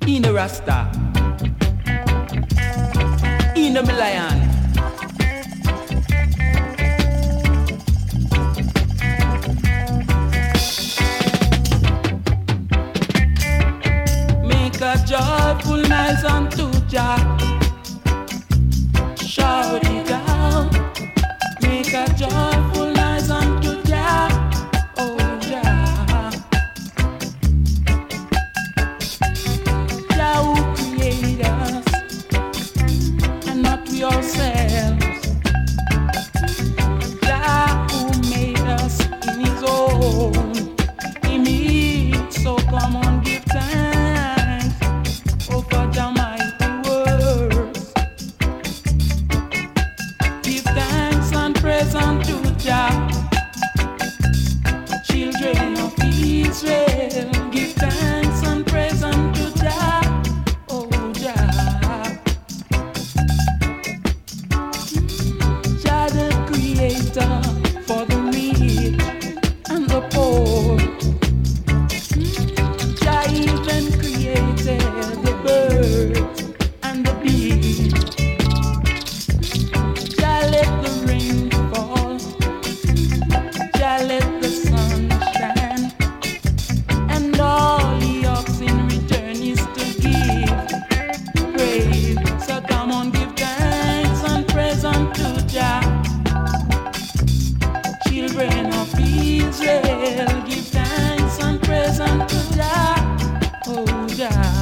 In the Rasta, in the lion. Make a joyful noise unto Jah. Shout it out. Make a joyful noise unto Jah. Oh Jah. Jah who created us and not we ourselves. Jah who made us in His own image. So come on, give thanks. Oh, for Jah mighty works. Give thanks and praise unto Jah. Children of Israel, give thanks and praise unto Jah. Oh, Jah. Jah the creator for the rich and the poor. Jah even created the birds and the bees. Jah let the rain fall. Jah let the sun shine. And all He asks in return is to give praise. So come on, give thanks and praise unto Jah. Children of Israel, give thanks and praise unto Jah. Oh Jah.